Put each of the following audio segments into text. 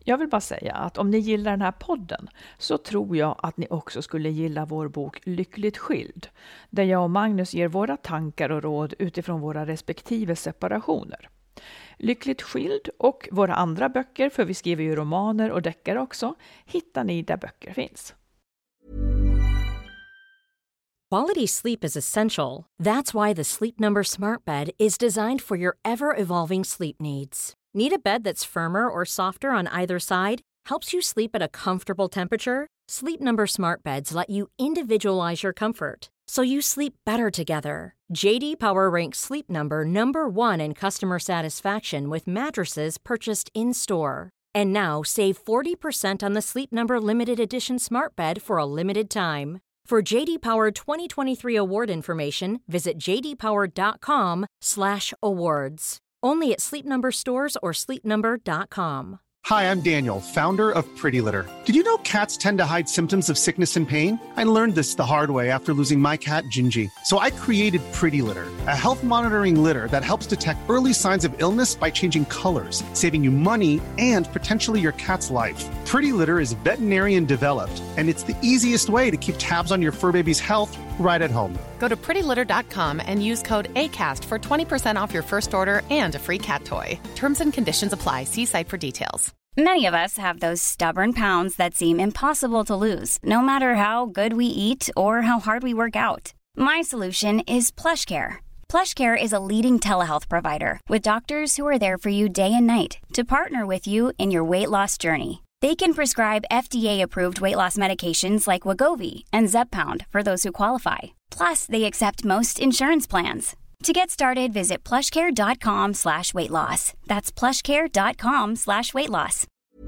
Jag vill bara säga att om ni gillar den här podden så tror jag att ni också skulle gilla vår bok Lyckligt skild, där jag och Magnus ger våra tankar och råd utifrån våra respektive separationer. Lyckligt skild och våra andra böcker, för vi skriver ju romaner och deckare också, hittar ni där böcker finns. Quality sleep is essential. That's why the Sleep Number Smart Bed is designed for your ever-evolving sleep needs. Need a bed that's firmer or softer on either side? Helps you sleep at a comfortable temperature? Sleep Number Smart Beds let you individualize your comfort, so you sleep better together. JD Power ranks Sleep Number number 1 in customer satisfaction with mattresses purchased in-store. And now save 40% on the Sleep Number Limited Edition Smart Bed for a limited time. For JD Power 2023 award information, visit jdpower.com/awards. Only at Sleep Number stores or sleepnumber.com. Hi, I'm Daniel, founder of Pretty Litter. Did you know cats tend to hide symptoms of sickness and pain? I learned this the hard way after losing my cat, Gingy. So I created Pretty Litter, a health monitoring litter that helps detect early signs of illness by changing colors, saving you money and potentially your cat's life. Pretty Litter is veterinarian developed, and it's the easiest way to keep tabs on your fur baby's health right at home. Go to prettylitter.com and use code ACAST for 20% off your first order and a free cat toy. Terms and conditions apply. See site for details. Many of us have those stubborn pounds that seem impossible to lose, no matter how good we eat or how hard we work out. My solution is PlushCare. PlushCare is a leading telehealth provider with doctors who are there for you day and night to partner with you in your weight loss journey. They can prescribe FDA-approved weight loss medications like Wegovy and Zepbound for those who qualify. Plus, they accept most insurance plans. To get started, visit plushcare.com/weightloss. That's plushcare.com/weightloss.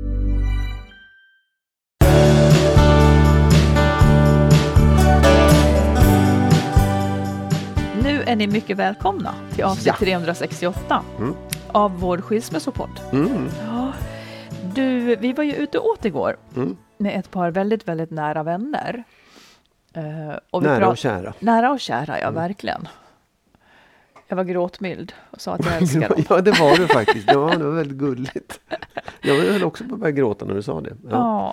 Nu är ni mycket välkomna till avsnitt 368 av vår skilsmässopodd. Ja. Du, vi var ju ute åt igår med ett par väldigt, väldigt nära vänner. Och nära och kära. Nära och kära, ja, verkligen. Jag var gråtmild och sa att jag älskar dem. Ja, det var du faktiskt. Ja, det var väldigt gulligt. Jag höll också på att börja gråta när du sa det. Ja.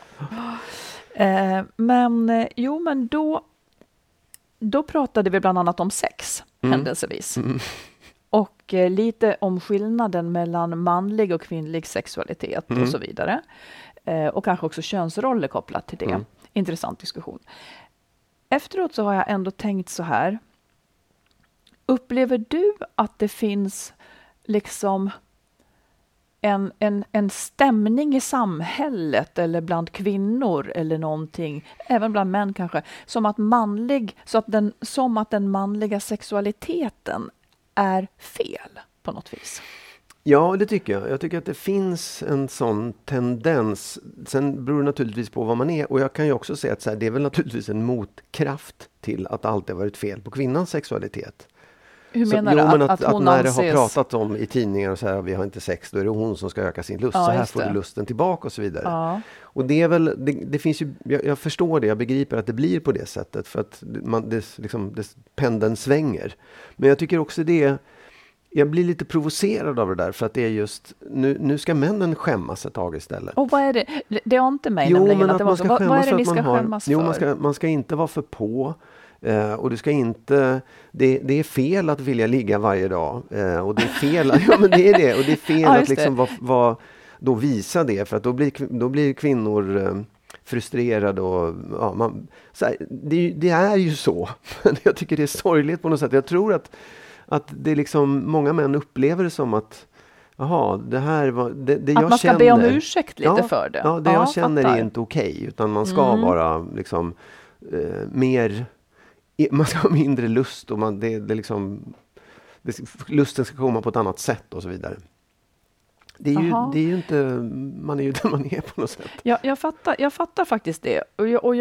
Men då pratade vi bland annat om sex, händelsevis. Och lite om skillnaden mellan manlig och kvinnlig sexualitet och så vidare. Och kanske också könsroller kopplat till det. Intressant diskussion. Efteråt så har jag ändå tänkt så här. Upplever du att det finns liksom en stämning i samhället eller bland kvinnor eller någonting, även bland män kanske, som att den manliga sexualiteten är fel på något vis? Ja, det tycker jag. Jag tycker att det finns en sån tendens. Sen beror det naturligtvis på vad man är. Och jag kan ju också säga att så här, det är väl naturligtvis en motkraft till att allt har varit fel på kvinnans sexualitet. Hur menar du? Att hon när anses... det har pratat om i tidningar och så här, vi har inte sex, då är det hon som ska öka sin lust. Ja, så här får du lusten tillbaka och så vidare. Ja. Och det är väl, det finns ju, jag förstår det, jag begriper att det blir på det sättet. För att pendeln svänger. Men jag tycker också jag blir lite provocerad av det där, för att det är just, nu ska männen skämmas ett tag istället. Och vad är det? Det har inte mig nämligen att det var så. Vad är det ni ska skämmas för? Man ska inte vara för på. Och du ska inte, det är fel att vilja ligga varje dag. Och det är fel, men det är det. Och det är fel att liksom då visa det, för att då blir kvinnor frustrerade och det är ju så. Jag tycker det är sorgligt på något sätt. Jag tror att det är liksom, många män upplever det som att det här var det jag känner. Att man ska be om ursäkt lite för det. Ja, det jag känner är inte okej, utan man ska vara liksom mer, man ska ha mindre lust, och lusten ska komma på ett annat sätt och så vidare. Det är ju inte, man är ju den man är på något sätt. Ja, jag fattar faktiskt det. Och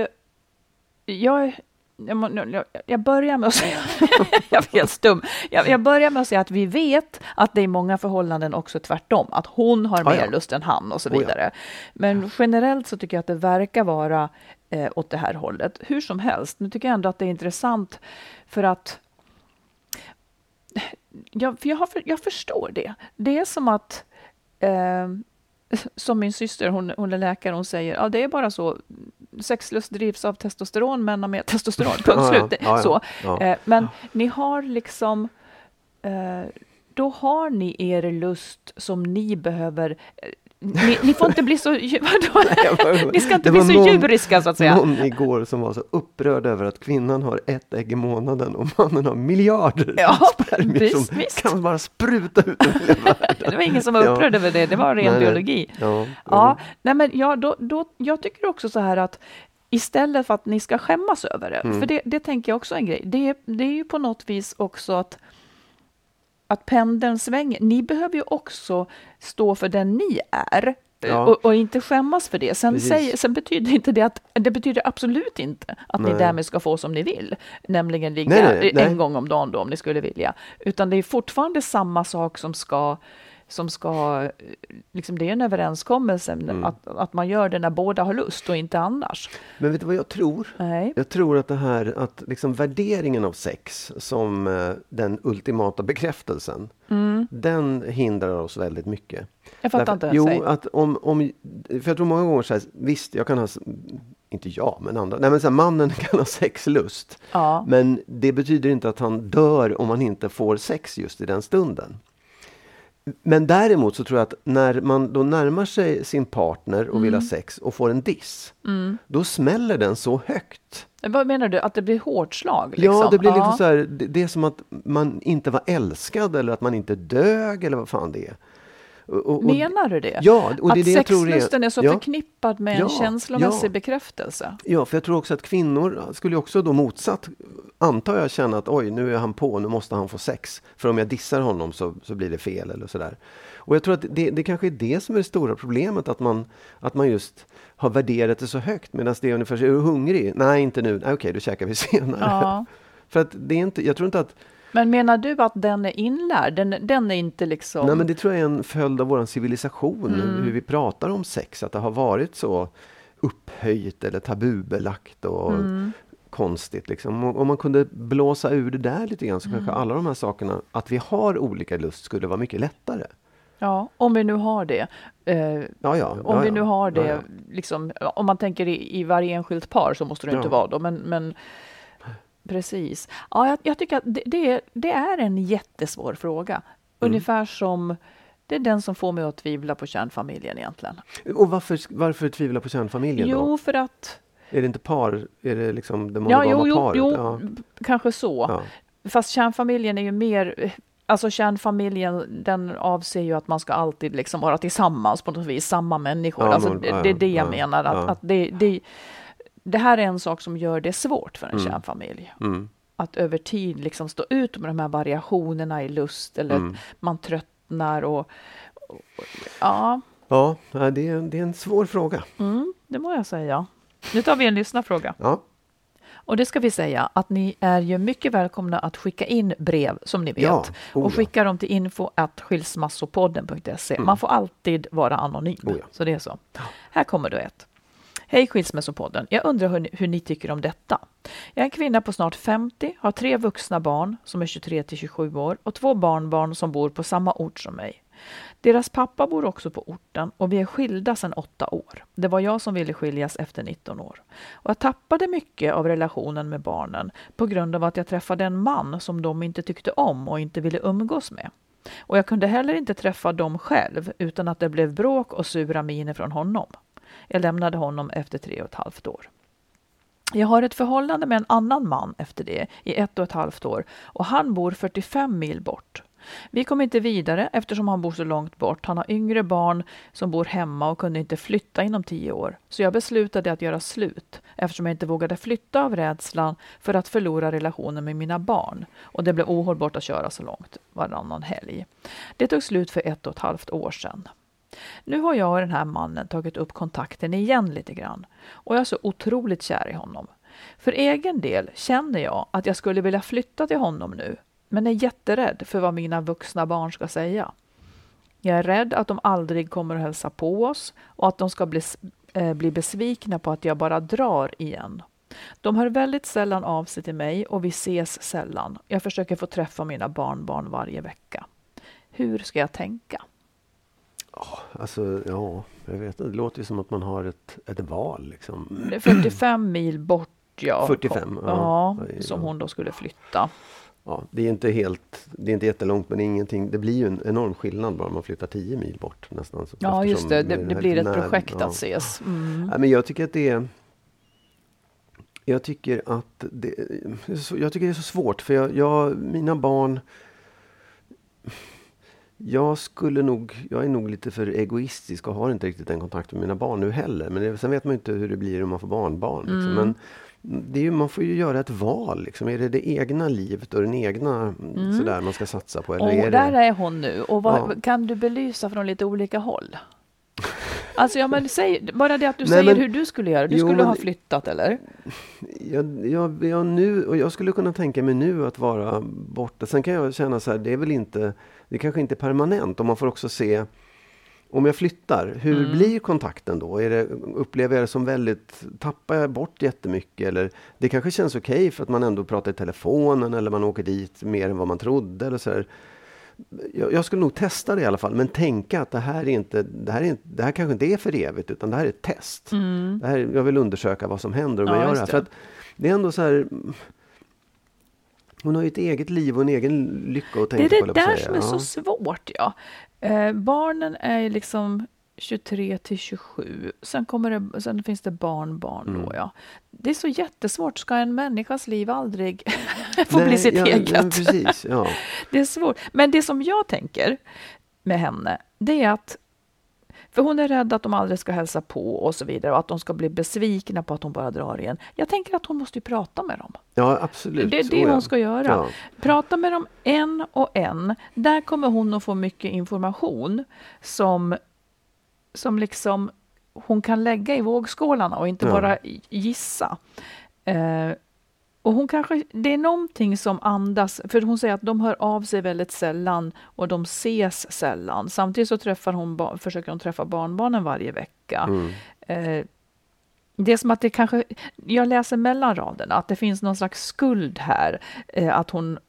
jag börjar med att säga jag är helt stum. Jag börjar med att säga att vi vet att det är många förhållanden också tvärtom, att hon har mer lust än han och så vidare. Men generellt så tycker jag att det verkar vara åt det här hållet. Hur som helst, nu tycker jag ändå att det är intressant, för att jag förstår det. Det är som att som min syster, hon är läkare, hon säger, det är bara så. Sexlust drivs av testosteron, män har mer testosteron, punkt slut. Så. Men ni har liksom, då har ni er lust som ni behöver. Ni får inte bli så ni ska inte bli så djuriska, så att säga. Någon igår som var så upprörd över att kvinnan har 1 ägg i månaden och mannen har miljarder spermier som kan bara spruta ut i hela världen. Det var ingen som var upprörd över det. Det var ren biologi. Nej, men jag tycker också så här att istället för att ni ska skämmas över det, för det tänker jag också är en grej. Det är ju på något vis också att pendeln svänger. Ni behöver ju också stå för den ni är och inte skämmas för det. Sen betyder inte det att det betyder absolut inte att ni därmed ska få som ni vill, nämligen ligga en gång om dagen då, om ni skulle vilja. Utan det är fortfarande samma sak som ska liksom, det är en överenskommelse att man gör det när båda har lust och inte annars. Men vet du vad jag tror? Nej. Jag tror att det här, att liksom värderingen av sex som den ultimata bekräftelsen, den hindrar oss väldigt mycket. Jag fattar inte. Jo, att för jag tror många gånger så här, visst, jag kan ha, inte jag, men andra. Nej, men så här, mannen kan ha sexlust. Ja. Men det betyder inte att han dör om han inte får sex just i den stunden. Men däremot så tror jag att när man då närmar sig sin partner och vill ha sex och får en diss, då smäller den så högt. Vad menar du? Att det blir hårt slag? Liksom? Ja, det blir lite så här, det är som att man inte var älskad eller att man inte dög eller vad fan det är. Menar du det? Ja, och det är att det jag tror sexlusten är så förknippad med en känslomässig bekräftelse? Ja, för jag tror också att kvinnor skulle också då motsatt, antar jag, känna att oj, nu är han på, nu måste han få sex. För om jag dissar honom så blir det fel eller sådär. Och jag tror att det kanske är det som är det stora problemet, att man just har värderat det så högt, medan det är ungefär så, är du hungrig? Nej, inte nu. Okej, då käkar vi senare. Ja. För att det är inte, jag tror inte att... Men menar du att den är inlärd? Den är inte liksom... Nej, men det tror jag är en följd av vår civilisation. Hur vi pratar om sex. Att det har varit så upphöjt eller tabubelagt och konstigt. Liksom. Om man kunde blåsa ur det där lite grann, så kanske alla de här sakerna, att vi har olika lust, skulle vara mycket lättare. Ja, om vi nu har det. Om vi nu har det, liksom, om man tänker i varje enskilt par så måste det inte vara då. Men precis. Ja, jag tycker att det är en jättesvår fråga. Ungefär som det är den som får mig att tvivla på kärnfamiljen egentligen. Och varför tvivla på kärnfamiljen då? Jo, för att... Är det inte par? Är det liksom det monogama paret? Jo, kanske så. Ja. Fast kärnfamiljen är ju mer... Alltså kärnfamiljen, den avser ju att man ska alltid liksom vara tillsammans på något vis, samma människor. Ja, alltså det är det jag menar. Att det här är en sak som gör det svårt för en kärnfamilj. Att över tid liksom stå ut med de här variationerna i lust, eller man tröttnar och ja. Ja, det är en svår fråga. Det må jag säga. Nu tar vi en lyssnarfråga. Ja. Och det ska vi säga att ni är ju mycket välkomna att skicka in brev, som ni vet. Ja. Och skicka dem till info@skilsmassopodden.se. Man får alltid vara anonym. Så det är så. Här kommer då ett. Hej Skilsmässopodden. Jag undrar hur ni tycker om detta. Jag är en kvinna på snart 50, har 3 vuxna barn som är 23 till 27 år och 2 barnbarn som bor på samma ort som mig. Deras pappa bor också på orten och vi är skilda sedan 8 år. Det var jag som ville skiljas efter 19 år. Och jag tappade mycket av relationen med barnen på grund av att jag träffade en man som de inte tyckte om och inte ville umgås med. Och jag kunde heller inte träffa dem själv utan att det blev bråk och sura miner från honom. Jag lämnade honom efter 3,5 år. Jag har ett förhållande med en annan man efter det i 1,5 år och han bor 45 mil bort. Vi kom inte vidare eftersom han bor så långt bort. Han har yngre barn som bor hemma och kunde inte flytta inom 10 år. Så jag beslutade att göra slut eftersom jag inte vågade flytta av rädslan för att förlora relationen med mina barn. Och det blev ohållbart att köra så långt varannan helg. Det tog slut för 1,5 år sedan. Nu har jag och den här mannen tagit upp kontakten igen lite grann. Och jag är så otroligt kär i honom. För egen del känner jag att jag skulle vilja flytta till honom nu. Men är jätterädd för vad mina vuxna barn ska säga. Jag är rädd att de aldrig kommer att hälsa på oss och att de ska bli besvikna på att jag bara drar igen. De hör väldigt sällan av sig till mig och vi ses sällan. Jag försöker få träffa mina barnbarn varje vecka. Hur ska jag tänka? Jag vet inte. Det låter ju som att man har ett val. Liksom. Det är 45 mil bort. Ja, 45? Som hon då skulle flytta. Ja, det är inte jättelångt, men ingenting. Det blir ju en enorm skillnad bara man flyttar 10 mil bort nästan. Ja, just det. Det blir ett projekt att ses. Mm. Ja, men jag tycker att jag tycker det är så svårt, för mina barn... Jag är nog lite för egoistisk och har inte riktigt den kontakt med mina barn nu heller. Men sen vet man inte hur det blir om man får barnbarn. Liksom. Men man får ju göra ett val. Liksom. Är det egna livet och den egna sådär man ska satsa på? Eller och där är hon nu. Och kan du belysa från lite olika håll? Alltså, bara det att du säger hur du skulle göra. Du skulle ha flyttat, eller? Jag skulle kunna tänka mig nu att vara borta. Sen kan jag känna så här, det kanske inte är permanent. Och man får också se, om jag flyttar, hur blir kontakten då? Upplever jag det som tappar jag bort jättemycket? Eller det kanske känns okej för att man ändå pratar i telefonen, eller man åker dit mer än vad man trodde, eller så här. Jag skulle nog testa det i alla fall, men tänka att det här kanske inte är för evigt, utan det här är ett test. Jag vill undersöka vad som händer om jag gör det här. För att det är ändå så här, hon har ju ett eget liv och en egen lycka att tänka på. Det är det där som är så svårt, ja. Barnen är liksom 23 till 27. Sen finns det barnbarn då, ja. Det är så jättesvårt. Ska en människas liv aldrig få bli sitt eget? Ja, precis, ja. Det är svårt. Men det som jag tänker med henne, det är att, för hon är rädd att de aldrig ska hälsa på och så vidare, och att de ska bli besvikna på att hon bara drar igen. Jag tänker att hon måste ju prata med dem. Ja, absolut. Det är det hon ska göra. Ja. Prata med dem en och en. Där kommer hon att få mycket information som liksom hon kan lägga i vågskålarna och inte bara gissa. Och hon kanske, det är någonting som andas, för hon säger att de hör av sig väldigt sällan och de ses sällan. Samtidigt så försöker hon träffa barnbarnen varje vecka. Det är som att det kanske, jag läser mellan raderna, att det finns någon slags skuld här. Att hon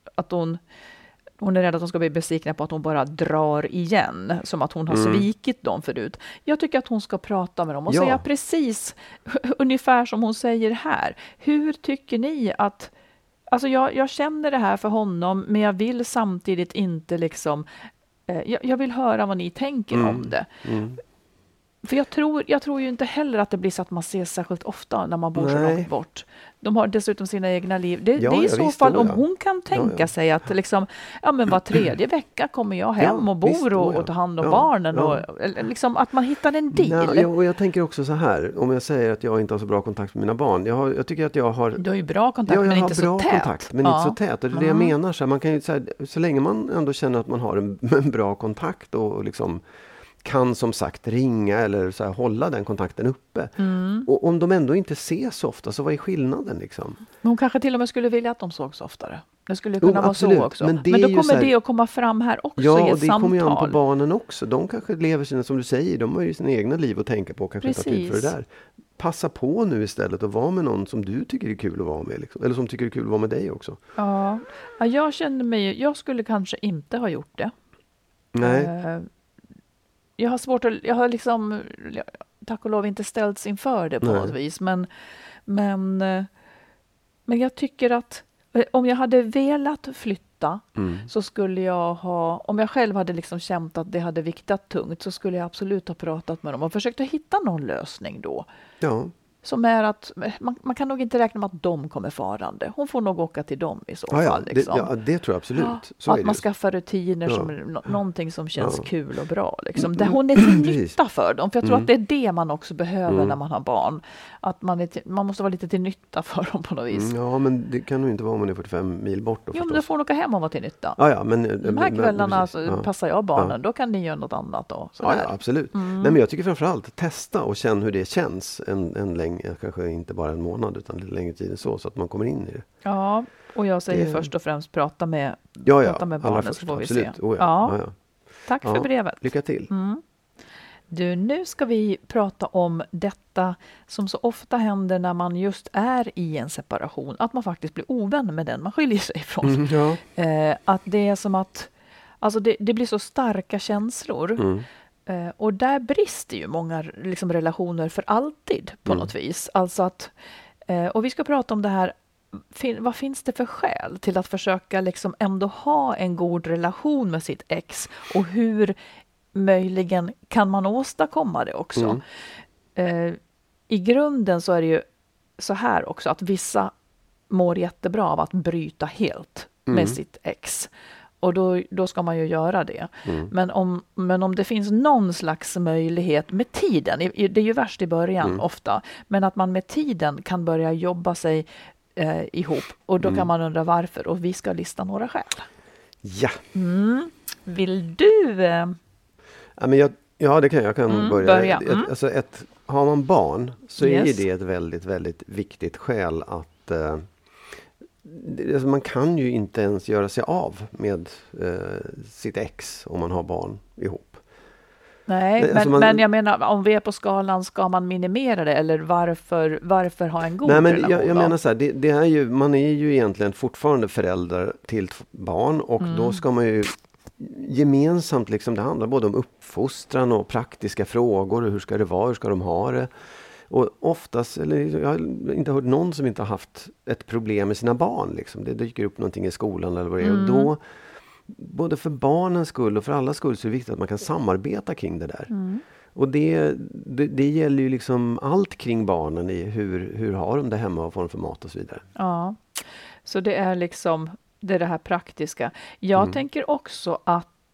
är rädd att de ska bli besvikna på att hon bara drar igen. Som att hon har svikit dem förut. Jag tycker att hon ska prata med dem och säga precis ungefär som hon säger här. Hur tycker ni att... Alltså jag känner det här för honom, men jag vill samtidigt inte liksom... Jag vill höra vad ni tänker om det. För jag tror ju inte heller att det blir så att man ses särskilt ofta när man bor så långt bort. De har dessutom sina egna liv. Det är i så fall om hon kan tänka sig att liksom, men var 3:e vecka kommer jag hem och bor och tar hand om barnen. Och, liksom att man hittar en deal. Och jag tänker också så här, om jag säger att jag inte har så bra kontakt med mina barn. Jag tycker att jag har... Du har ju bra kontakt, men inte så tät. Kontakt, men inte så tät. Och det är det jag menar. Så här, man kan ju, så länge man ändå känner att man har en bra kontakt och liksom... kan som sagt ringa eller så här, hålla den kontakten uppe. Och om de ändå inte ses så ofta, så vad är skillnaden liksom? Men hon kanske till och med skulle vilja att de sågs oftare. Det skulle kunna vara absolut. Så också. Men då kommer det att komma fram här också i ett samtal. Ja, och det kommer ju an på barnen också. De kanske lever sina, som du säger, de har ju sina egna liv att tänka på och kanske inte har tid för det där. Passa på nu istället och vara med någon som du tycker är kul att vara med. Liksom. Eller som tycker det är kul att vara med dig också. Ja, jag skulle kanske inte ha gjort det. Nej. Jag har svårt att, jag har liksom tack och lov inte ställts inför det på något vis. Men jag tycker att om jag hade velat flytta så skulle jag ha, om jag själv hade liksom känt att det hade viktat tungt, så skulle jag absolut ha pratat med dem och försökt att hitta någon lösning då. Ja. Som är att man kan nog inte räkna med att de kommer farande. Hon får nog åka till dem i så fall. Liksom. Det tror jag absolut. Så att man skaffar rutiner som någonting som känns kul och bra. Liksom. Där hon är till nytta för dem. För jag tror att det är det man också behöver när man har barn. Att man måste vara lite till nytta för dem på något vis. Ja, men det kan nog inte vara om man är 45 mil bort. Då, men då får hon åka hem och vara till nytta. Men, de här kvällarna passar jag barnen. Då kan ni göra något annat. Då, absolut. Nej, men jag tycker framförallt testa och känna hur det känns en längre, kanske inte bara en månad utan lite längre tid så att man kommer in i det. Ja, och jag säger först och främst prata med barnen så får vi se. Tack för brevet. Lycka till. Du, nu ska vi prata om detta som så ofta händer när man just är i en separation. Att man faktiskt blir ovän med den man skiljer sig ifrån. Att det är som att alltså det blir så starka känslor. Och där brister ju många liksom relationer för alltid på något vis. Alltså att, och vi ska prata om det här, vad finns det för skäl till att försöka liksom ändå ha en god relation med sitt ex, och hur möjligen kan man åstadkomma det också. I grunden så är det ju så här också, att vissa mår jättebra av att bryta helt med sitt ex. Och då ska man ju göra det. Men om det finns någon slags möjlighet med tiden, det är ju värst i början ofta, men att man med tiden kan börja jobba sig ihop. Och då kan man undra varför. Och vi ska lista några skäl. Ja. Vill du? Ja, det kan jag kan börja. Alltså har man barn så är det ett väldigt, väldigt viktigt skäl att alltså man kan ju inte ens göra sig av med sitt ex om man har barn ihop. Nej, men jag menar, om vi är på skalan, ska man minimera det, eller varför ha en god relation? Jag menar så här, det är ju, man är ju egentligen fortfarande föräldrar till barn, och då ska man ju gemensamt liksom, det handlar både om uppfostran och praktiska frågor, hur ska det vara, hur ska de ha det? Och oftast, eller jag har inte hört någon som inte har haft ett problem med sina barn liksom. Det dyker upp någonting i skolan eller vad det är, och då både för barnens skull och för allas skull så är det viktigt att man kan samarbeta kring det där. Och det gäller ju liksom allt kring barnen, i hur har de det hemma och får de för mat och så vidare. Ja, så det är liksom det här praktiska. Jag tänker också att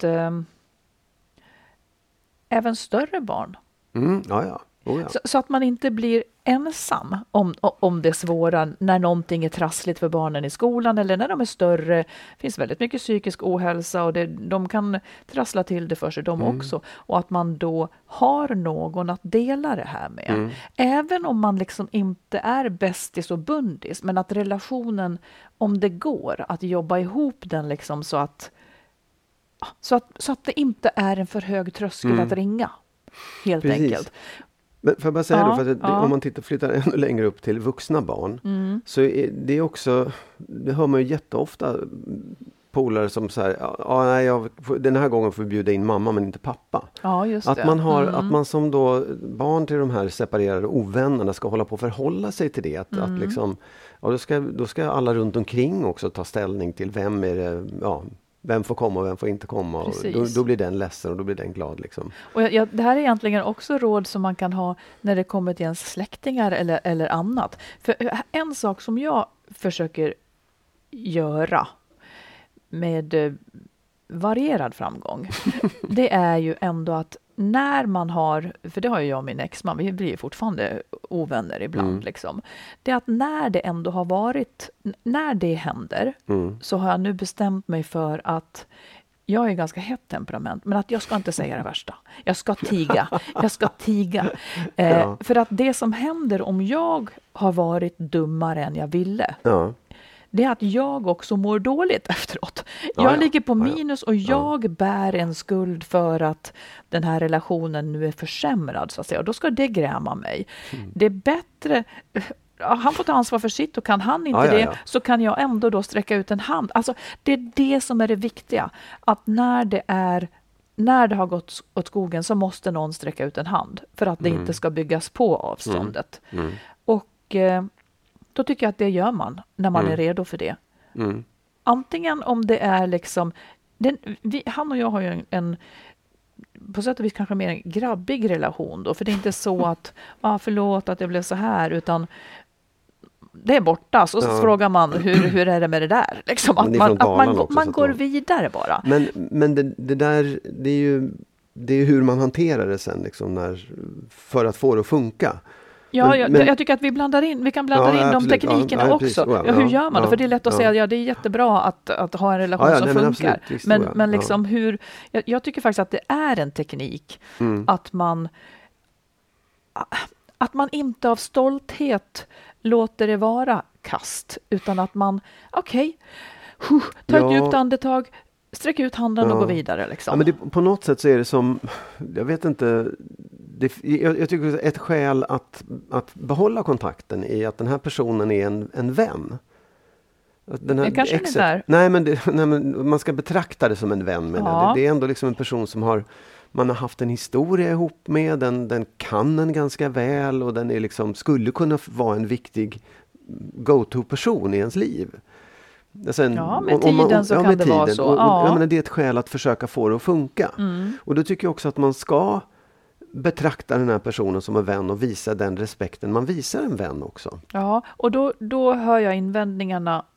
även större barn. Ja. Så att man inte blir ensam om det svåra när någonting är trassligt för barnen i skolan, eller när de är större. Det finns väldigt mycket psykisk ohälsa, och de kan trassla till det för sig de också. Och att man då har någon att dela det här med. Även om man liksom inte är bästis och bundis, men att relationen, om det går, att jobba ihop den liksom så att det inte är en för hög tröskel att ringa. Helt enkelt. Men får jag bara säga då, för att om man flyttar ännu längre upp till vuxna barn, så är det också, det hör man ju jätteofta polare som så här, den här gången får vi bjuda in mamma men inte pappa. Ja, just att det. Man har, att man som då barn till de här separerade ovännerna ska hålla på att förhålla sig till det. Att liksom, då ska alla runt omkring också ta ställning till vem är det, vem får komma och vem får inte komma. Och då blir den ledsen och då blir den glad. Liksom. Och det här är egentligen också råd som man kan ha när det kommer till ens släktingar eller annat. För en sak som jag försöker göra med varierad framgång, det är ju ändå att när man har, för det har ju jag och min exman, vi blir fortfarande ovänner ibland liksom. Det är att när det ändå har varit, när det händer, så har jag nu bestämt mig för att jag är ganska hett temperament, men att jag ska inte säga det värsta. Jag ska tiga. För att det som händer om jag har varit dummare än jag ville, det är att jag också mår dåligt efteråt. Jag ligger på minus och jag bär en skuld för att den här relationen nu är försämrad, så att säga. Och då ska det gräma mig. Det är bättre, han får ta ansvar för sitt, och kan han inte så kan jag ändå då sträcka ut en hand. Alltså, det är det som är det viktiga. Att när det har gått åt skogen så måste någon sträcka ut en hand för att det inte ska byggas på avståndet. Och då tycker jag att det gör man när man är redo för det. Antingen om det är liksom, han och jag har ju en på sätt och vis kanske mer en grabbig relation då, för det är inte så att förlåt att det blev så här, utan det är borta, så frågar man hur är det med det där liksom, att man går vidare bara. Men det där, det är hur man hanterar det sen liksom, för att få det att funka. Jag tycker att vi kan blanda in de teknikerna också. Hur gör man det? För det är lätt att säga att det är jättebra att ha en relation som funkar. Men liksom hur, jag tycker faktiskt att det är en teknik att man inte av stolthet låter det vara kast, utan att man ta ett djupt andetag, sträck ut handen och gå vidare. Liksom. Men på något sätt så är det som, jag vet inte, jag tycker ett skäl att behålla kontakten är att den här personen är en vän. Den här det kanske inte är. Nej, men man ska betrakta det som en vän. Det är ändå liksom en person som har man har haft en historia ihop med, den kan en ganska väl och den är liksom, skulle kunna vara en viktig go-to-person i ens liv. Sen, med tiden så kan det vara så. Jag menar, det är ett skäl att försöka få det att funka. Och då tycker jag också att man ska betrakta den här personen som en vän och visa den respekten man visar en vän också. Ja, och då hör jag invändningarna,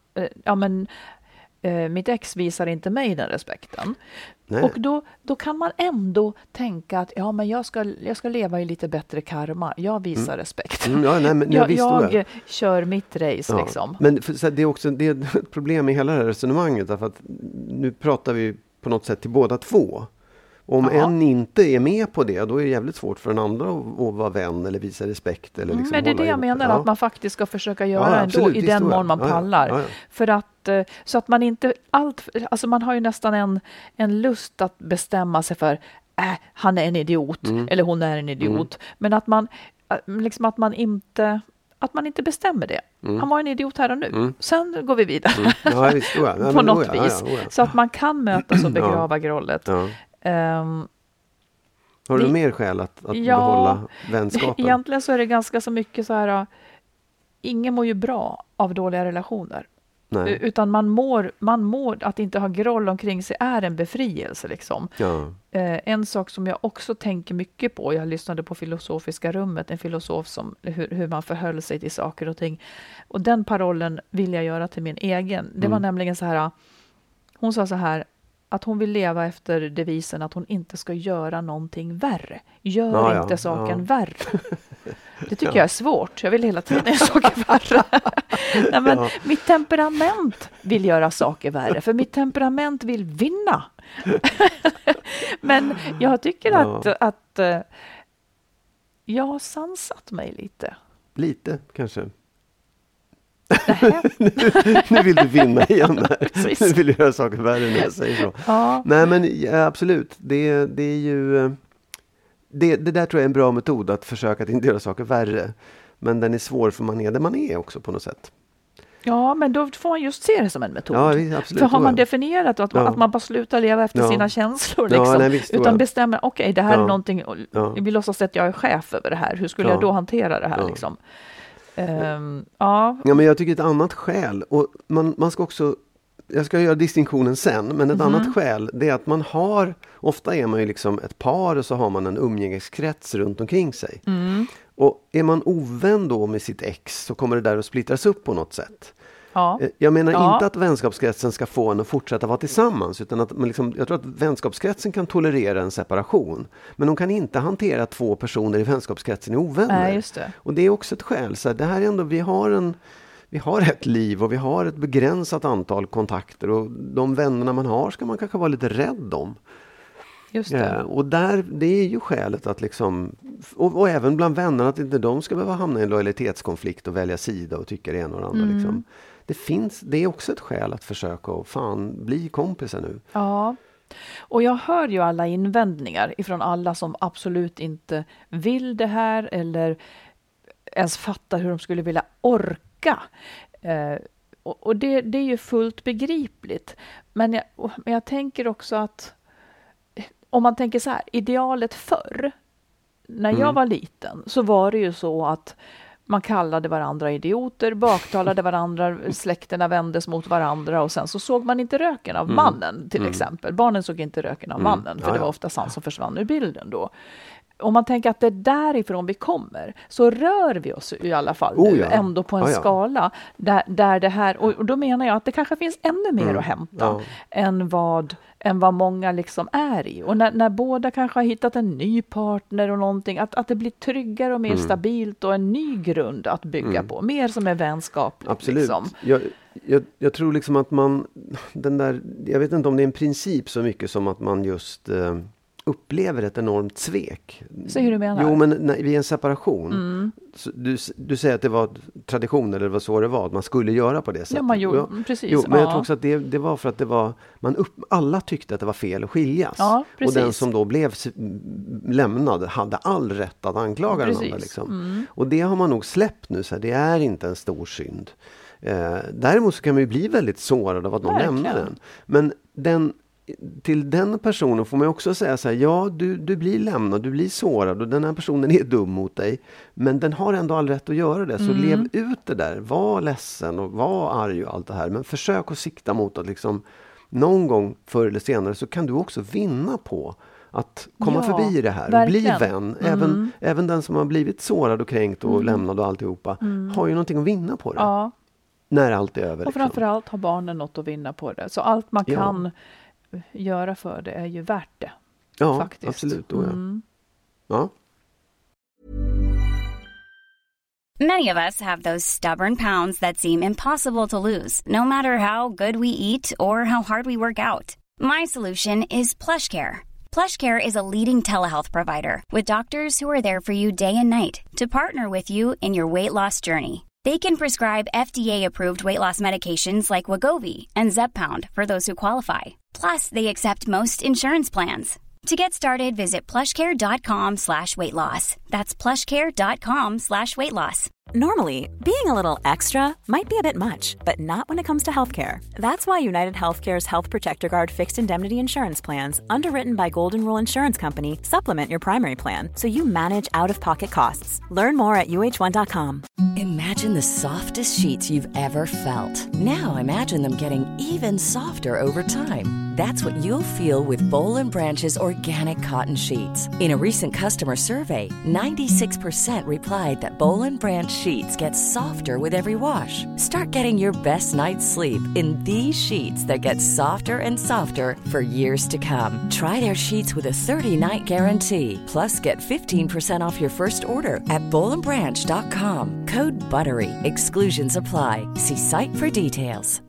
mitt ex visar inte mig den respekten. Nej. Och då kan man ändå tänka att men jag ska leva i lite bättre karma. Jag visar respekt. Jag kör mitt race liksom. Men det är också det är ett problem i hela det här resonemanget. Därför att nu pratar vi på något sätt till båda två. Om en inte är med på det, då är det jävligt svårt för den andra att vara vän eller visa respekt. Eller liksom men det är det jag menar, att man faktiskt ska försöka göra ändå i den mån man pallar. Ja. För att, så att man inte alltså man har ju nästan en lust att bestämma sig för han är en idiot eller hon är en idiot. Men att man liksom att man inte bestämmer det. Han var en idiot här och nu. Sen går vi vidare. Ja, visst, på något vis. Så att man kan mötas och begrava grollet. Ja. Har du mer skäl att behålla vänskapen? Egentligen så är det ganska så mycket så här, ingen mår ju bra av dåliga relationer. Nej. Utan man mår att inte ha groll omkring sig är en befrielse liksom. Ja. En sak som jag också tänker mycket på, jag lyssnade på Filosofiska rummet, en filosof som hur man förhöll sig till saker och ting. Och den parollen vill jag göra till min egen. Det var nämligen så här, hon sa så här, att hon vill leva efter devisen att hon inte ska göra någonting värre. Gör inte saken värre. Det tycker jag är svårt. Jag vill hela tiden göra saker värre. Nej, men mitt temperament vill göra saker värre. För mitt temperament vill vinna. Men jag tycker att jag har sansat mig lite. Lite, kanske. Nu vill du vinna igen här. Nu vill du göra saker värre när jag säger så. Ja. Nej, men absolut. Det är ju det där tror jag är en bra metod, att försöka att inte göra saker värre. Men den är svår för man är där man är också på något sätt. Ja, men då får man just se det som en metod. Ja, absolut, för har man definierat att man bara slutar leva efter sina känslor liksom, utan bestämmer, okej, det här är någonting, jag vill låtsas att jag är chef över det här. Hur skulle jag då hantera det här liksom? Men jag tycker ett annat skäl, och man ska också, jag ska göra distinktionen sen, men ett annat skäl, det är att man har, ofta är man ju liksom ett par och så har man en umgängeskrets runt omkring sig. Och är man ovän då med sitt ex så kommer det där att splittras upp på något sätt. Ja. Jag menar inte att vänskapskretsen ska få en att fortsätta vara tillsammans, utan att man liksom, jag tror att vänskapskretsen kan tolerera en separation, men de kan inte hantera 2 personer i vänskapskretsen i ovänner. Nej, just det. Och det är också ett skäl, så det här är ändå, vi har ett liv och vi har ett begränsat antal kontakter, och de vännerna man har ska man kanske vara lite rädd om. Just det. Och det är ju skälet att liksom, och även bland vännerna, att inte de ska behöva hamna i en lojalitetskonflikt och välja sida och tycka det ena och det andra liksom. Det är också ett skäl att försöka och bli kompisar nu. Ja, och jag hör ju alla invändningar ifrån alla som absolut inte vill det här eller ens fattar hur de skulle vilja orka. Och det är ju fullt begripligt. Men jag tänker också att om man tänker så här, idealet förr, när jag var liten, så var det ju så att man kallade varandra idioter, baktalade varandra, släkterna vändes mot varandra, och sen så såg man inte röken av mannen till exempel. Barnen såg inte röken av mannen, för det var ofta han som försvann ur bilden då. Om man tänker att det är därifrån vi kommer, så rör vi oss i alla fall nu ändå på en skala där det här, och då menar jag att det kanske finns ännu mer att hämta än vad många liksom är i. Och när båda kanske har hittat en ny partner och någonting, att det blir tryggare och mer stabilt och en ny grund att bygga på. Mer som är vänskapligt. Absolut. Liksom. Jag tror liksom att man, jag vet inte om det är en princip så mycket som att man just upplever ett enormt svek. Så hur du menar? Jo, men vid en separation, så du säger att det var tradition, eller det var så det var, att man skulle göra på det sättet. Ja, man gjorde, precis. Jo, men jag tror också att det var för att det var, alla tyckte att det var fel att skiljas. Ja, och den som då blev lämnad hade all rätt att anklaga den andra. Liksom. Och det har man nog släppt nu, så här, det är inte en stor synd. Däremot så kan man ju bli väldigt sårad av att någon lämnar den. Men till den personen får man också säga så här, ja du blir lämnad, du blir sårad och den här personen är dum mot dig. Men den har ändå all rätt att göra det. Så lev ut det där, var ledsen och var arg och allt det här. Men försök att sikta mot att liksom någon gång förr eller senare så kan du också vinna på att komma förbi det här. Verkligen. Bli vän. Även den som har blivit sårad och kränkt och lämnad och alltihopa har ju någonting att vinna på det. Ja. När allt är över. Och framförallt har barnen något att vinna på det. Så allt man kan göra för det är ju värt det. Ja, faktiskt. Absolut. Ja. Many of us have those stubborn pounds that seem impossible to lose, no matter how good we eat or how hard we work out. My solution is PlushCare. PlushCare is a leading telehealth provider with doctors who are there for you day and night to partner with you in your weight loss journey. They can prescribe FDA-approved weight loss medications like Wegovy and Zepbound for those who qualify. Plus, they accept most insurance plans. To get started, visit plushcare.com/weightloss. That's plushcare.com/weightloss. Normally, being a little extra might be a bit much, but not when it comes to healthcare. That's why United Healthcare's Health Protector Guard fixed indemnity insurance plans, underwritten by Golden Rule Insurance Company, supplement your primary plan so you manage out-of-pocket costs. Learn more at uh1.com. Imagine the softest sheets you've ever felt. Now imagine them getting even softer over time. That's what you'll feel with Boll & Branch's organic cotton sheets. In a recent customer survey, 96% replied that Boll & Branch sheets get softer with every wash. Start getting your best night's sleep in these sheets that get softer and softer for years to come. Try their sheets with a 30-night guarantee. Plus, get 15% off your first order at bollandbranch.com. Code BUTTERY. Exclusions apply. See site for details.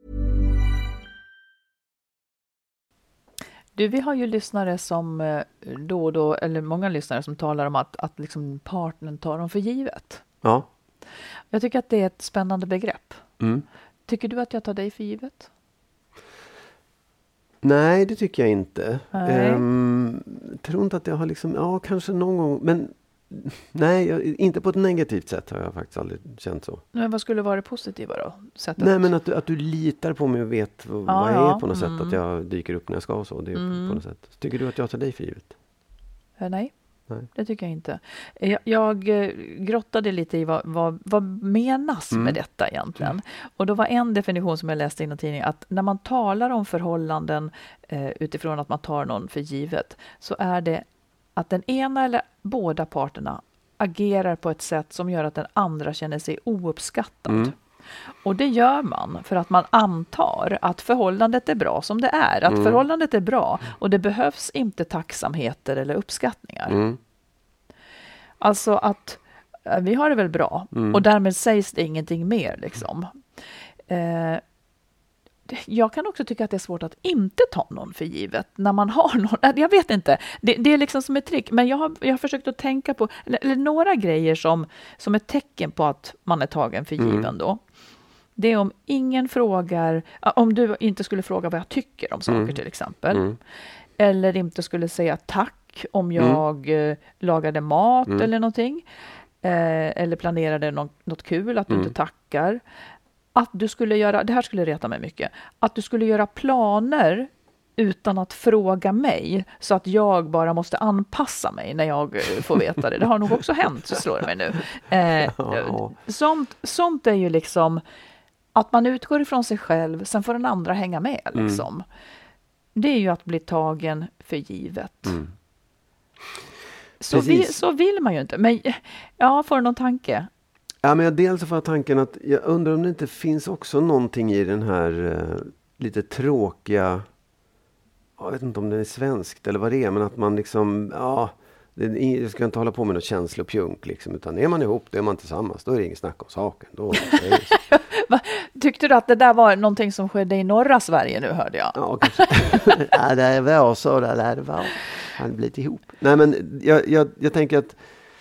Du, vi har ju lyssnare som då och då, eller många lyssnare som talar om att liksom partnern tar dem för givet. Ja. Jag tycker att det är ett spännande begrepp. Mm. Tycker du att jag tar dig för givet? Nej, det tycker jag inte. Nej. Tror inte att jag har liksom, ja kanske någon gång, men nej, inte på ett negativt sätt har jag faktiskt aldrig känt så. Men vad skulle vara det positiva då? Nej, men att du litar på mig och vet vad jag är på något sätt. Att jag dyker upp när jag ska och så. Det är på något sätt. Tycker du att jag tar dig för givet? Nej, det tycker jag inte. Jag grottade lite i vad menas med detta egentligen. Och då var en definition som jag läste i en tidning att när man talar om förhållanden utifrån att man tar någon för givet så är det att den ena eller båda parterna agerar på ett sätt som gör att den andra känner sig ouppskattad. Och det gör man för att man antar att förhållandet är bra som det är. Att förhållandet är bra och det behövs inte tacksamheter eller uppskattningar. Alltså att vi har det väl bra och därmed sägs det ingenting mer liksom. Jag kan också tycka att det är svårt att inte ta någon för givet när man har någon. Jag vet inte. Det är liksom som ett trick. Men jag har försökt att tänka på eller några grejer som ett tecken på att man är tagen för given då. Det är om ingen frågar, om du inte skulle fråga vad jag tycker om saker till exempel. Eller inte skulle säga tack om jag lagade mat eller någonting. Eller planerade något kul, att du inte tackar. Att du skulle göra, det här skulle reta mig mycket, att du skulle göra planer utan att fråga mig så att jag bara måste anpassa mig när jag får veta det. Det har nog också hänt, så slår det mig nu. Sånt är ju liksom att man utgår ifrån sig själv, sen får den andra hänga med liksom. Det är ju att bli tagen för givet. Så vill man ju inte. Men får du någon tanke? Ja, men dels får jag tanken att jag undrar om det inte finns också någonting i den här lite tråkiga, jag vet inte om det är svenskt eller vad det är, men att man liksom, jag ska inte hålla på med något känslopjunk liksom, utan är man ihop, då är man tillsammans, då är det ingen snack om saken. Tyckte du att det där var någonting som skedde i norra Sverige nu, hörde jag? Ja, kanske. Ja, det var så där det var. Han blivit ihop. Nej, men jag tänker att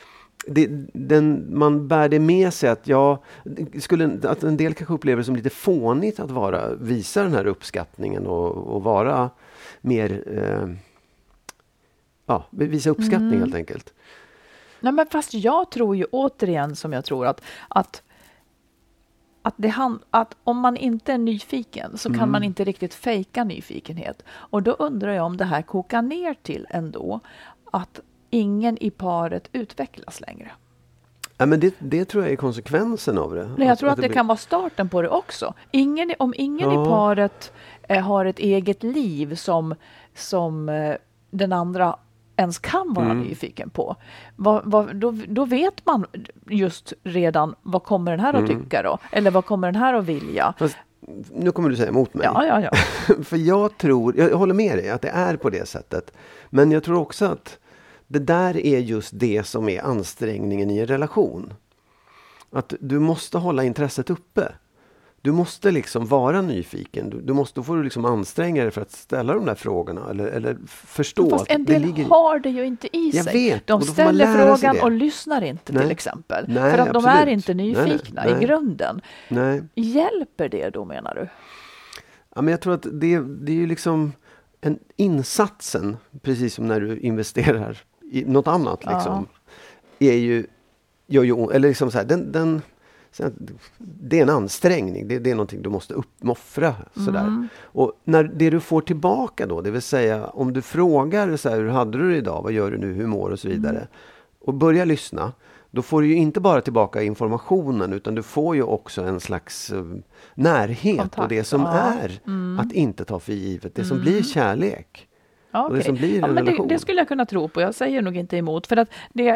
man bär det med sig att att en del kanske upplever det som lite fånigt att visa den här uppskattningen och vara mer visa uppskattning helt enkelt. Nej, men fast jag tror ju återigen som jag tror att att om man inte är nyfiken så kan man inte riktigt fejka nyfikenhet. Och då undrar jag om det här kokar ner till ändå att ingen i paret utvecklas längre. Ja, men det tror jag är konsekvensen av det. Nej, jag tror att det kan vara starten på det också. Om ingen i paret har ett eget liv som den andra ens kan vara nyfiken på. Då vet man just redan vad kommer den här att tycka då? Eller vad kommer den här att vilja? Fast, nu kommer du säga emot mig. Ja. För jag håller med dig att det är på det sättet. Men jag tror också att det där är just det som är ansträngningen i en relation. Att du måste hålla intresset uppe. Du måste liksom vara nyfiken. Då får du liksom anstränga dig för att ställa de där frågorna. Eller förstå. Fast en del har det ju inte i sig. Jag vet, de ställer frågan och lyssnar inte till exempel. Nej, för att absolut. de är inte nyfikna Nej. i grunden. Nej. Hjälper det då, menar du? Ja, men jag tror att det är ju liksom insatsen, precis som när du investerar i något annat liksom, är ju eller liksom så här, det är en ansträngning, det är någonting du måste offra sådär. Och när det du får tillbaka då, det vill säga om du frågar så här, hur hade du det idag, vad gör du nu, hur mår och så vidare, och börja lyssna, då får du ju inte bara tillbaka informationen, utan du får ju också en slags närhet. Kontakt, och det som är att inte ta för givet, det som blir kärlek. Ja, och det som blir en relation. Det skulle jag kunna tro på. Jag säger nog inte emot. För att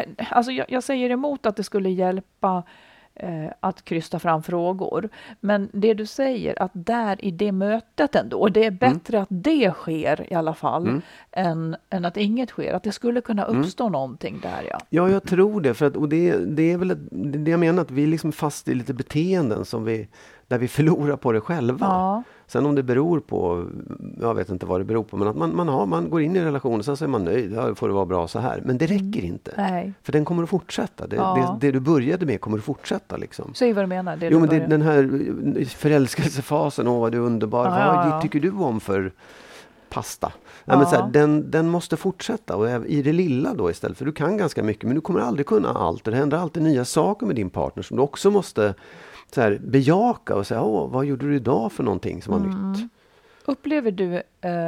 jag säger emot att det skulle hjälpa att krysta fram frågor. Men det du säger, att där i det mötet ändå, och det är bättre att det sker i alla fall än att inget sker. Att det skulle kunna uppstå någonting där, ja. Ja, jag tror det. Och det är väl det jag menar, att vi är liksom fast i lite beteenden där vi förlorar på det själva. Ja. Sen om det beror på, jag vet inte vad det beror på, men att man går in i relationen, sen så är man nöjd, ja, får det vara bra så här. Men det räcker inte. Nej. För den kommer att fortsätta. Det du började med kommer att fortsätta liksom. Säg vad du menar. Den här förälskelsefasen, vad du är underbar. Vad tycker du om för pasta? Ja. Men så här, den måste fortsätta, och i det lilla då istället. För du kan ganska mycket, men du kommer aldrig kunna allt. Det händer alltid nya saker med din partner som du också måste så här, bejaka och säga, vad gjorde du idag för någonting som var nytt? Upplever du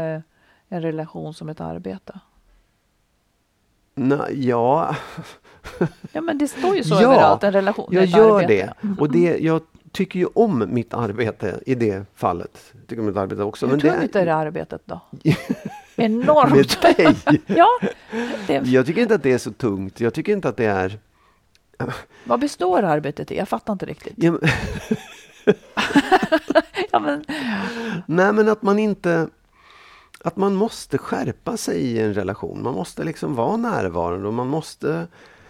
en relation som ett arbete? Ja, men det står ju så överallt, en relation. Jag gör det. Och jag tycker ju om mitt arbete i det fallet. Jag tycker om mitt arbete också. Hur tungt är det arbetet då? Enormt. Med dig? Ja. Jag tycker inte att det är så tungt. Jag tycker inte att det är... Vad består arbetet i? Jag fattar inte riktigt. Nej, men att man måste skärpa sig i en relation. Man måste liksom vara närvarande, och man måste...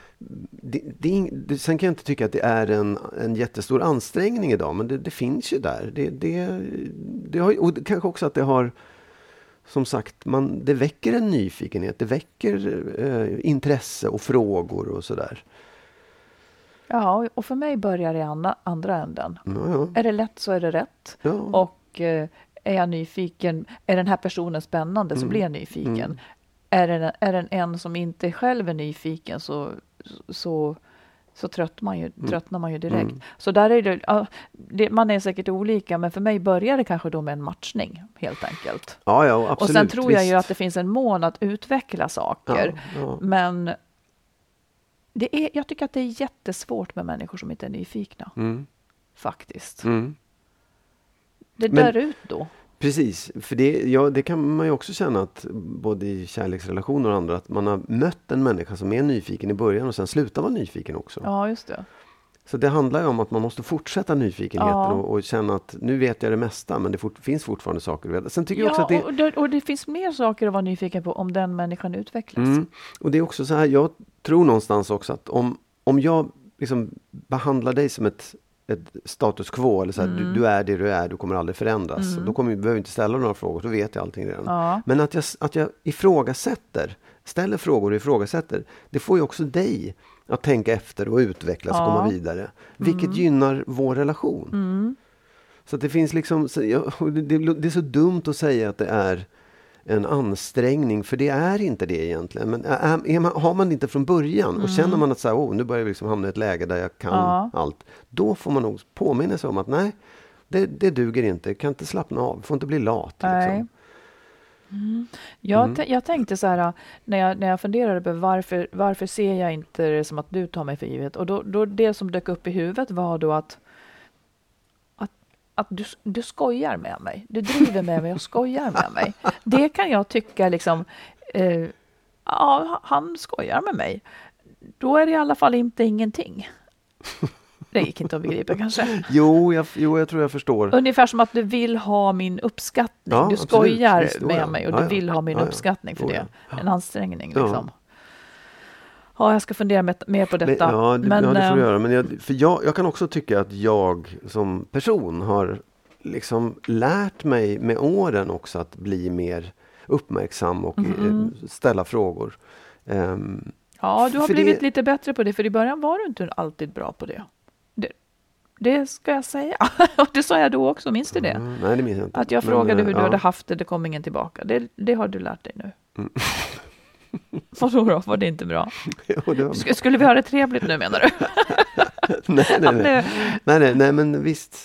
Sen kan jag inte tycka att det är en jättestor ansträngning idag, men det finns ju där. Det har, och kanske också att det har, som sagt, det väcker en nyfikenhet, det väcker intresse och frågor och sådär. Ja, och för mig börjar det i andra änden. Ja. Är det lätt så är det rätt. Ja. Och är jag nyfiken, är den här personen spännande, så blir jag nyfiken. Är den en som inte själv är nyfiken, så tröttnar man ju direkt. Så där är det, man är säkert olika, men för mig börjar det kanske då med en matchning, helt enkelt. Ja, absolut. Och sen tror jag ju att det finns en mån att utveckla saker. Ja. Men jag tycker att det är jättesvårt med människor som inte är nyfikna. Faktiskt. Det dör ut då. Precis, för det kan man ju också känna, att både i kärleksrelationer och andra, att man har mött en människa som är nyfiken i början och sen slutar vara nyfiken också. Ja, just det. Så det handlar ju om att man måste fortsätta nyfikenheten och känna att nu vet jag det mesta, men det finns fortfarande saker att veta. Sen tycker jag också att och det finns mer saker att vara nyfiken på om den människan utvecklas. Och det är också så här, jag tror någonstans också att om jag liksom behandlar dig som ett status quo, eller så här, du är det du är, du kommer aldrig förändras. Då behöver jag inte ställa några frågor, då vet jag allting redan. Ja. Men att jag ställer frågor och ifrågasätter, det får ju också dig att tänka efter och utvecklas och komma vidare. Vilket gynnar vår relation. Så att det finns liksom, det är så dumt att säga att det är en ansträngning, för det är inte det egentligen. Men har man det inte från början och känner man att så här, nu börjar jag liksom hamna i ett läge där jag kan allt, då får man nog påminna sig om att nej, det duger inte, kan inte slappna av, får inte bli lat. Liksom. Jag tänkte så här, när jag funderade på varför ser jag inte det som att du tar mig för givet, och då det som dök upp i huvudet var då att du skojar med mig. Du driver med mig och skojar med mig. Det kan jag tycka liksom, han skojar med mig. Då är det i alla fall inte ingenting. Det gick inte att begripa kanske. Jo, jag tror jag förstår. Ungefär som att du vill ha min uppskattning. Ja, du absolut. skojar med mig och du vill ha min uppskattning för Oh, det. ja. En ansträngning liksom. Ja, jag ska fundera mer på detta. Det får du göra. Men jag kan också tycka att jag som person har liksom lärt mig med åren också att bli mer uppmärksam och ställa frågor. Ja, du har blivit lite bättre på det, för i början var du inte alltid bra på det. Det ska jag säga. Och det sa jag då också, minns du det? Nej, det minns jag inte. Att jag frågade hur du hade haft det kom ingen tillbaka. Det har du lärt dig nu. Vadå då? Var det inte bra? Jo, Skulle vi ha det trevligt nu, menar du? nej, men visst.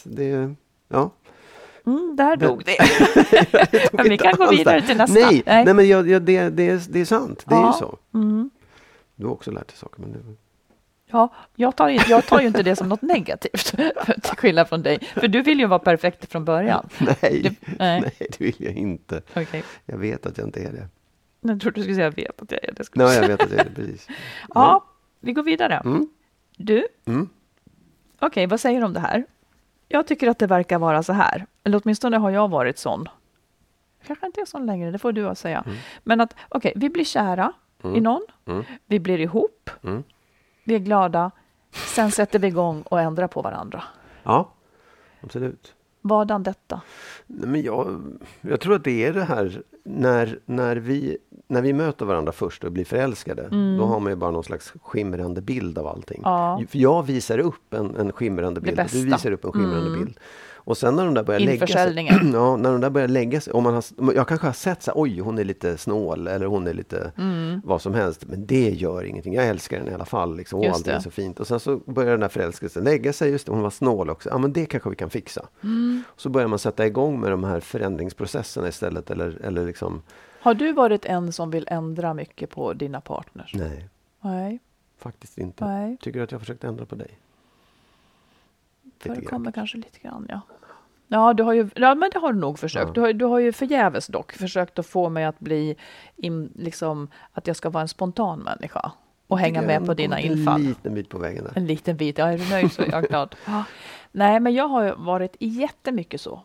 Där dog det. Men vi kan gå vidare till nästa. Nej, men det är sant. Det är ju så. Du har också lärt dig saker. Men Ja, jag tar ju inte det som något negativt, till skillnad från dig. För du vill ju vara perfekt från början. Nej, det vill jag inte. Okay. Jag vet att jag inte är det. Jag trodde du skulle säga jag vet att jag är det. Nej, jag vet att jag är det, precis. Ja, vi går vidare. Du? Okej, vad säger du om det här? Jag tycker att det verkar vara så här. Eller åtminstone har jag varit sån. Kanske inte är sån längre, det får du säga. Men att, vi blir kära i någon. Vi blir ihop. Vi är glada. Sen sätter vi igång och ändrar på varandra. Ja, absolut. Vadan detta? Nej, men jag tror att det är det här när vi möter varandra först och blir förälskade, då har man ju bara någon slags skimrande bild av allting. Ja. För jag visar upp en skimrande bild och du visar upp en skimrande bild. Och sen när de där börjar lägga sig, när de där börjar lägga sig, jag kanske har sett så här, oj, hon är lite snål eller hon är lite vad som helst, men det gör ingenting. Jag älskar den i alla fall liksom, och allt är så fint. Och sen så börjar den där förälskelsen lägga sig, just det, hon var snål också. Ja, men det kanske vi kan fixa. Så börjar man sätta igång med de här förändringsprocesserna istället, eller liksom. Har du varit en som vill ändra mycket på dina partners? Nej. Faktiskt inte. Nej. Tycker du att jag har försökt ändra på dig? Det kommer kanske lite grann, ja. Ja, men det har du nog försökt. Du har ju förgäves dock försökt att få mig att bli liksom, att jag ska vara en spontan människa och hänga med på dina infall. En liten bit på vägen där. En liten bit, är du nöjd så är jag glad. Nej, men jag har varit jättemycket så.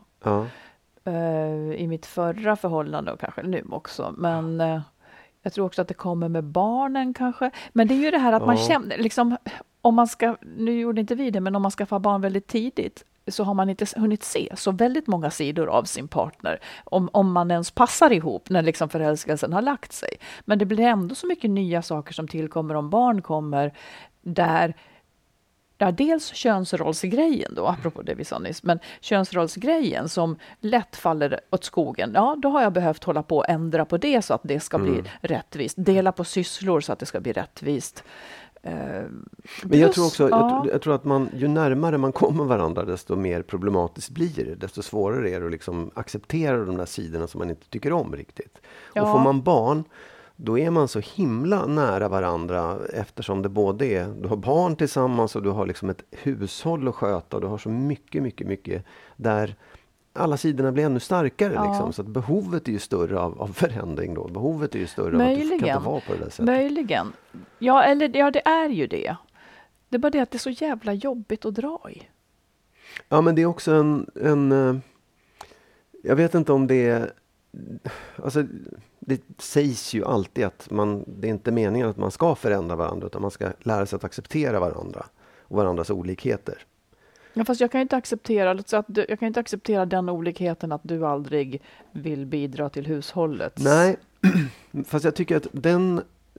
I mitt förra förhållande och kanske nu också. Men jag tror också att det kommer med barnen kanske. Men det är ju det här att man känner liksom, om man ska, nu gjorde inte vi det, men om man skaffar barn väldigt tidigt så har man inte hunnit se så väldigt många sidor av sin partner. Om man ens passar ihop när liksom förälskelsen har lagt sig. Men det blir ändå så mycket nya saker som tillkommer om barn kommer, där dels könsrollsgrejen då, apropå det vi sa nyss, men könsrollsgrejen som lätt faller åt skogen, då har jag behövt hålla på och ändra på det så att det ska bli rättvist. Dela på sysslor så att det ska bli rättvist. Men jag tror också, jag tror att ju närmare man kommer varandra, desto mer problematiskt blir det. Desto svårare är det att liksom acceptera de där sidorna som man inte tycker om riktigt. Och får man barn, då är man så himla nära varandra, eftersom det både är, du har barn tillsammans och du har liksom ett hushåll att sköta och du har så mycket där alla sidorna blir ännu starkare liksom, så att behovet är ju större av förändring då. Behovet är ju större av att du kan inte vara på det där sättet. Möjligen. Det är ju det. Det är bara det att det är så jävla jobbigt att dra i. Ja, men det är också en jag vet inte om det är, alltså det sägs ju alltid att det är inte meningen att man ska förändra varandra, utan man ska lära sig att acceptera varandra och varandras olikheter. Ja, fast jag kan inte acceptera den olikheten att du aldrig vill bidra till hushållet. Nej, fast jag tycker att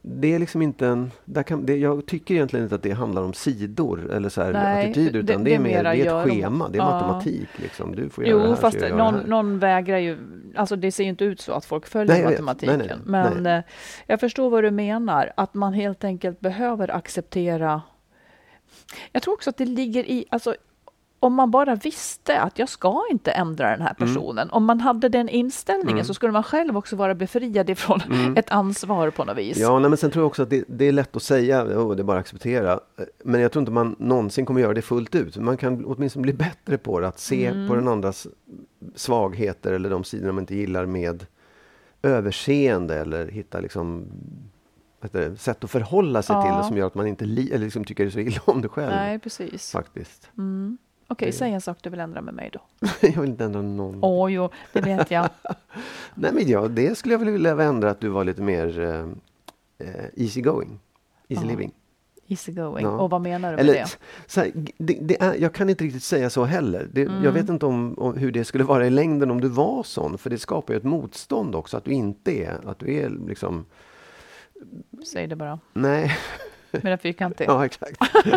det är liksom inte jag tycker egentligen inte att det handlar om sidor eller så här attityder, utan det är mer det är ett schema, det är matematik liksom. Du får göra det här, fast någon vägrar ju, alltså det ser ju inte ut så att folk följer matematiken. Men jag förstår vad du menar, att man helt enkelt behöver acceptera. Jag tror också att det ligger i, alltså om man bara visste att jag ska inte ändra den här personen. Om man hade den inställningen så skulle man själv också vara befriad ifrån ett ansvar på något vis. Ja, men sen tror jag också att det är lätt att säga, det är bara att acceptera. Men jag tror inte man någonsin kommer göra det fullt ut. Man kan åtminstone bli bättre på det, att se på den andras svagheter eller de sidor man inte gillar med överseende, eller hitta liksom sätt att förhålla sig till det som gör att man inte eller liksom tycker det så illa om det själv. Nej, precis. Faktiskt. Okej, säg en sak du vill ändra med mig då. Jag vill inte ändra någon. Jo, det vet jag. Nej, men det skulle jag vilja ändra, att du var lite mer easy going. Easy living. Easy going. Ja. Och vad menar du med det? Så här, jag kan inte riktigt säga så heller. Jag vet inte om hur det skulle vara i längden om du var sån. För det skapar ju ett motstånd också. Att du inte är. Att du är liksom... Säg det bara. Nej. Med den fyrkantig. Ja, exakt.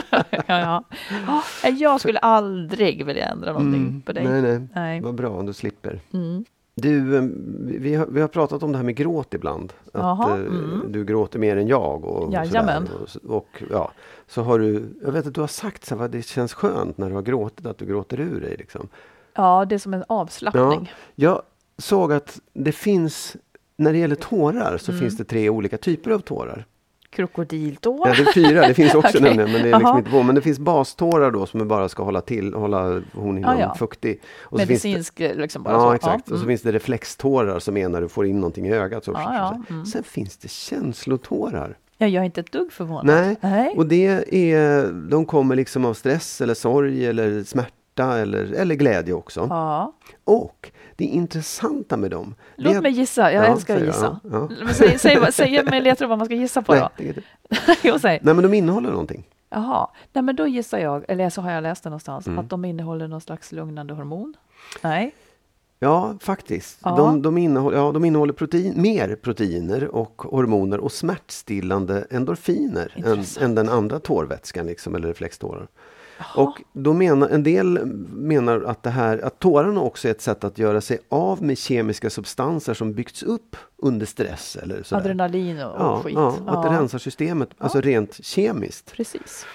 Jag skulle aldrig vilja ändra någonting på dig. Nej. Vad bra om du slipper. Du, vi har pratat om det här med gråt ibland. Att du gråter mer än jag. Jajamän. Så har du, jag vet att du har sagt så här, det känns skönt när du har gråtit, att du gråter ur dig. Liksom. Ja, det är som en avslappning. Ja, jag såg att det finns, när det gäller tårar så finns det 3 olika typer av tårar. Krokodiltårar. Ja, det är 4, det finns också nämligen, men det är liksom inte på. Men det finns bastårar då som bara ska hålla hornhinnan fuktig. Och medicinsk liksom bara så. Ja, exakt. Och så finns det reflextårar som är när du får in någonting i ögat. Sen finns det känslotårar. Ja, jag är inte ett dugg förvånad. Nej. Och de kommer liksom av stress eller sorg eller smärta eller glädje också. Ja. Och det intressanta med dem... Låt mig gissa, jag älskar att gissa. Ja. Säg mig ledtråd vad man ska gissa på då. Nej, men de innehåller någonting. Jaha, nej men då gissar jag, eller så har jag läst det någonstans, att de innehåller någon slags lugnande hormon. Nej. Ja, faktiskt. Ja. De innehåller mer proteiner och hormoner och smärtstillande endorfiner än den andra tårvätskan liksom, eller reflextårar. Jaha. Och då en del menar att tårarna också är ett sätt att göra sig av med kemiska substanser som byggts upp under stress eller sådär. Adrenalin och skit. Ja, att det rensar systemet, alltså rent kemiskt. Precis.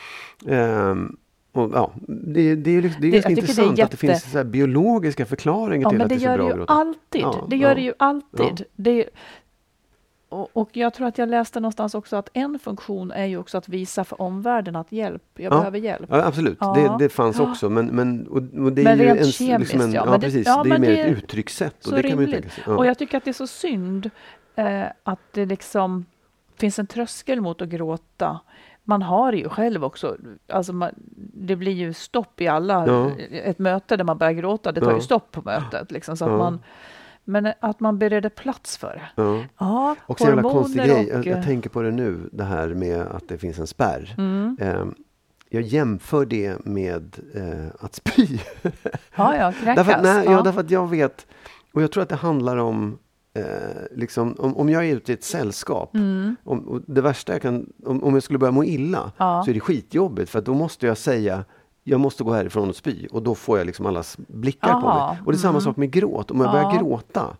Det är intressant att det finns så här biologiska förklaringar till att det är så bra att gråta. Det gör det ju alltid. Och jag tror att jag läste någonstans också att en funktion är ju också att visa för omvärlden att jag behöver hjälp. Ja, absolut. Ja. Det fanns också. Men det är ju rent kemiskt, precis. Det är mer ett uttryckssätt. Och det kan man ju tänka sig. Ja. Och jag tycker att det är så synd att det liksom finns en tröskel mot att gråta. Man har ju själv också, alltså det blir ju stopp i ett möte där man börjar gråta, det tar ju stopp på mötet. Liksom, så att men att man bereder plats för det. Ja. Och så jävla konstig grej, jag tänker på det nu, det här med att det finns en spärr. Jag jämför det med att spy. Kräkas. Därför att jag vet, och jag tror att det handlar om liksom, om jag är ute i ett sällskap, och det värsta om jag skulle börja må illa, så är det skitjobbigt, för att då måste jag säga, jag måste gå härifrån och spy, och då får jag liksom allas blickar på mig. Och det är samma sak med gråt. Om jag börjar gråta,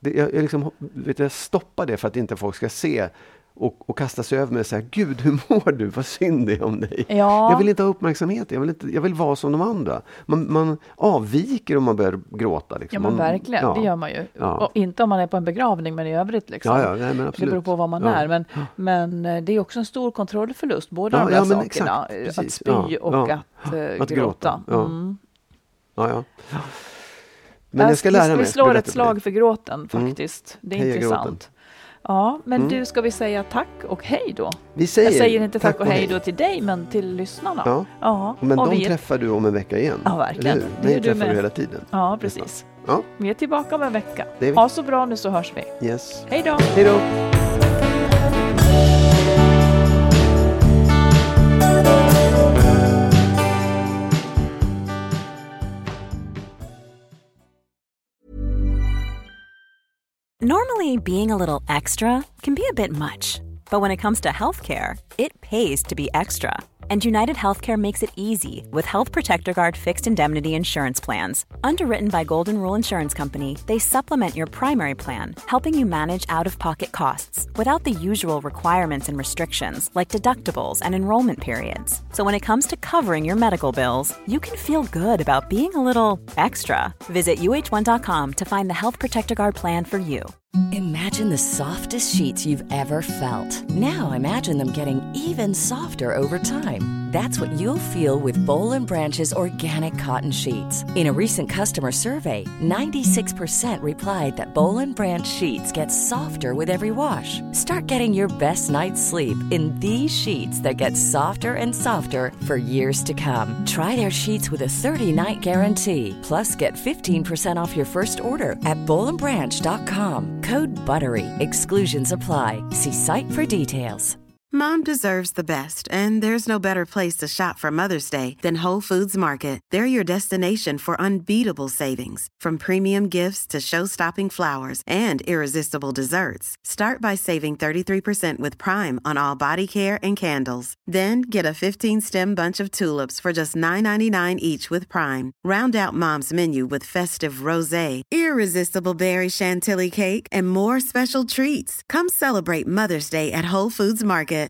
jag stoppar det för att inte folk ska se och kasta sig över mig och säga, Gud, hur mår du? Vad synd det är om dig. Ja. Jag vill inte ha uppmärksamhet. Jag vill vara som de andra. Man avviker om man börjar gråta. Liksom. Ja, men verkligen. Det gör man ju. Ja. Och inte om man är på en begravning, men i övrigt. Liksom. Nej, men absolut. Det beror på vad man är. Men det är också en stor kontrollförlust. Båda de där sakerna. Exakt, att spy och att gråta. Ja. Men jag ska lära mig. Vi slår ett slag för gråten faktiskt. Det är Heja intressant. Gråten. Ja, men du, ska vi säga tack och hej då? Jag säger inte tack och hej då till dig, men till lyssnarna. Ja. Men de träffar du om en vecka igen. Ja, verkligen. Det träffar du hela tiden. Ja, precis. Ja. Vi är tillbaka om en vecka. Ha så bra nu, så hörs vi. Yes. Hej då! Hej då! Normally, being a little extra can be a bit much, But when it comes to healthcare, it pays to be extra. And United Healthcare makes it easy with Health Protector Guard fixed indemnity insurance plans. Underwritten by Golden Rule Insurance Company, they supplement your primary plan, helping you manage out-of-pocket costs without the usual requirements and restrictions like deductibles and enrollment periods. So when it comes to covering your medical bills, you can feel good about being a little extra. Visit uh1.com to find the Health Protector Guard plan for you. Imagine the softest sheets you've ever felt. Now imagine them getting even softer over time. That's what you'll feel with Boll & Branch's organic cotton sheets. In a recent customer survey, 96% replied that Boll & Branch sheets get softer with every wash. Start getting your best night's sleep in these sheets that get softer and softer for years to come. Try their sheets with a 30-night guarantee. Plus, get 15% off your first order at bollandbranch.com. Code BUTTERY. Exclusions apply. See site for details. Mom deserves the best, and there's no better place to shop for Mother's Day than Whole Foods Market. They're your destination for unbeatable savings, from premium gifts to show-stopping flowers and irresistible desserts. Start by saving 33% with Prime on all body care and candles. Then get a 15-stem bunch of tulips for just $9.99 each with Prime. Round out Mom's menu with festive rosé, irresistible berry chantilly cake, and more special treats. Come celebrate Mother's Day at Whole Foods Market.